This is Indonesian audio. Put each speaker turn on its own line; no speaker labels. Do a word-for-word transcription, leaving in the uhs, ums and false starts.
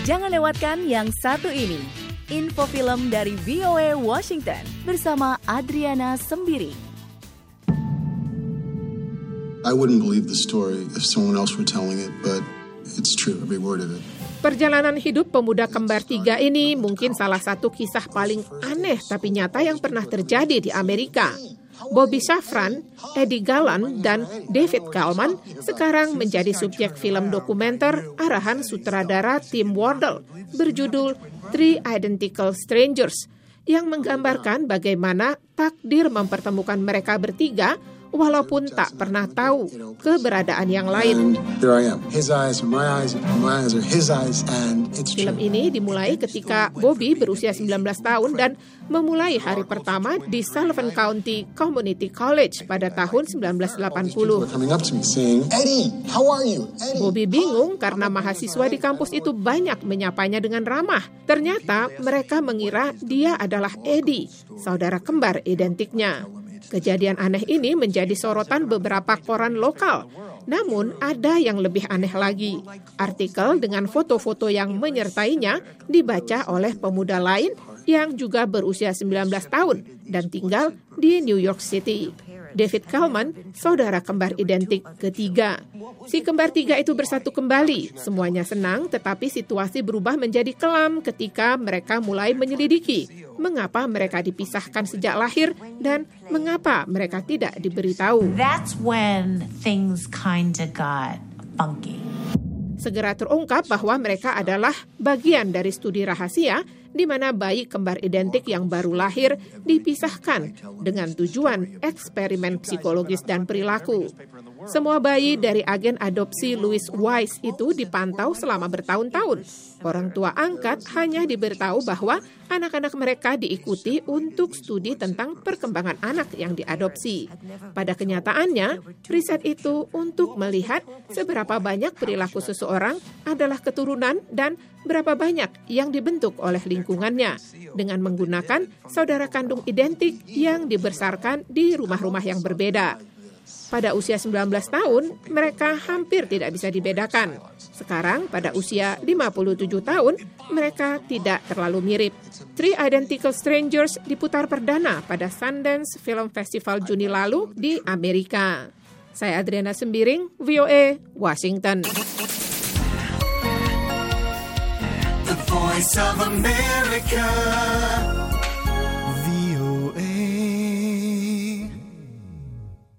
Jangan lewatkan yang satu ini. Info film dari V O A Washington bersama Adriana Sembiring.
I wouldn't believe the story if someone else were telling it, but it's true, every word of it.
Perjalanan hidup pemuda kembar tiga ini mungkin salah satu kisah paling aneh tapi nyata yang pernah terjadi di Amerika. Bobby Safran, Eddie Gallant, dan David Kalman sekarang menjadi subjek film dokumenter arahan sutradara Tim Wardle berjudul Three Identical Strangers yang menggambarkan bagaimana takdir mempertemukan mereka bertiga walaupun tak pernah tahu keberadaan yang lain. Film ini dimulai ketika Bobby berusia sembilan belas tahun dan memulai hari pertama di Sullivan County Community College pada tahun sembilan belas delapan puluh. Bobby bingung karena mahasiswa di kampus itu banyak menyapanya dengan ramah. Ternyata mereka mengira dia adalah Eddie, saudara kembar identiknya. Kejadian aneh ini menjadi sorotan beberapa koran lokal. Namun ada yang lebih aneh lagi. Artikel dengan foto-foto yang menyertainya dibaca oleh pemuda lain yang juga berusia sembilan belas tahun dan tinggal di New York City. David Kalman, saudara kembar identik ketiga. Si kembar tiga itu bersatu kembali. Semuanya senang, tetapi situasi berubah menjadi kelam ketika mereka mulai menyelidiki mengapa mereka dipisahkan sejak lahir dan mengapa mereka tidak diberitahu.
That's when things kinda got funky.
Segera terungkap bahwa mereka adalah bagian dari studi rahasia di mana bayi kembar identik yang baru lahir dipisahkan dengan tujuan eksperimen psikologis dan perilaku. Semua bayi dari agen adopsi Louis Wise itu dipantau selama bertahun-tahun. Orang tua angkat hanya diberitahu bahwa anak-anak mereka diikuti untuk studi tentang perkembangan anak yang diadopsi. Pada kenyataannya, riset itu untuk melihat seberapa banyak perilaku seseorang adalah keturunan dan berapa banyak yang dibentuk oleh lingkungannya dengan menggunakan saudara kandung identik yang dibesarkan di rumah-rumah yang berbeda. Pada usia sembilan belas tahun, mereka hampir tidak bisa dibedakan. Sekarang, pada usia lima puluh tujuh tahun, mereka tidak terlalu mirip. Three Identical Strangers diputar perdana pada Sundance Film Festival Juni lalu di Amerika. Saya Adriana Sembiring, V O A, Washington.
The Voice of America.